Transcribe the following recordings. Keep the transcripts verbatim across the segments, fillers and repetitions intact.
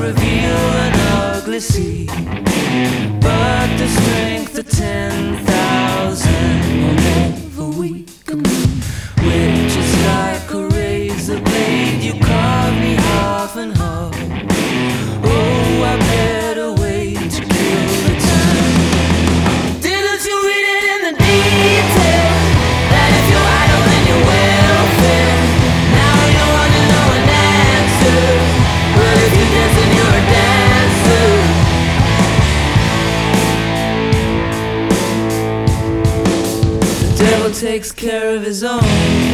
reveal an ugly sea, but the strength of ten thousand will never weaken me, which is like a razor blade. You carve me half and half. Oh, I better wait to kill the time. Didn't you read it in the detail, that if you're idle then you're welfare? Now you want to know an answer, but if you dance then you're a dancer. The devil takes care of his own.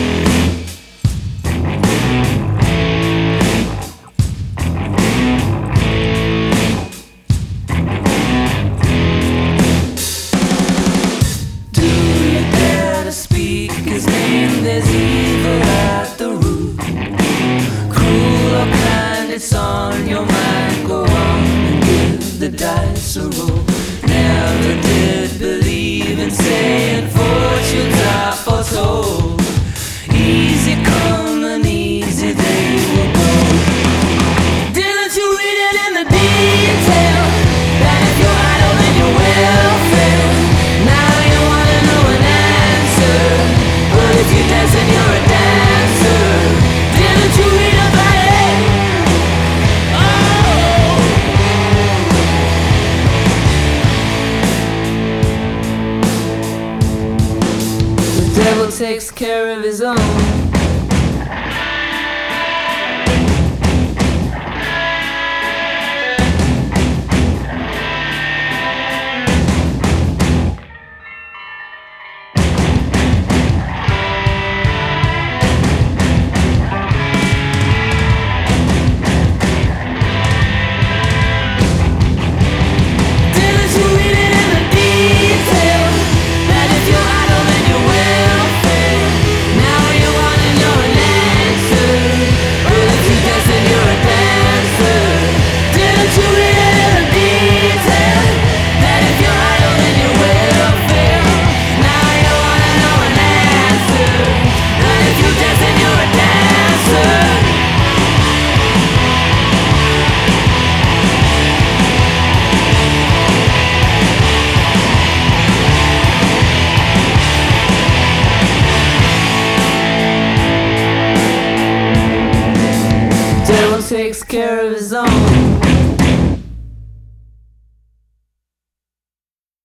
There's evil at the root, cruel or kind, it's on your mind. Go on and give the dice a roll. Never did believe in saying fortunes are foretold. Easy come and easy they will go. Didn't you read it in the detail, that if you're idle then you're welfare? Now you wanna know an answer, but if you dance then you're a dancer. Didn't you read about it? Oh! The devil takes care of his own. Takes care of his own.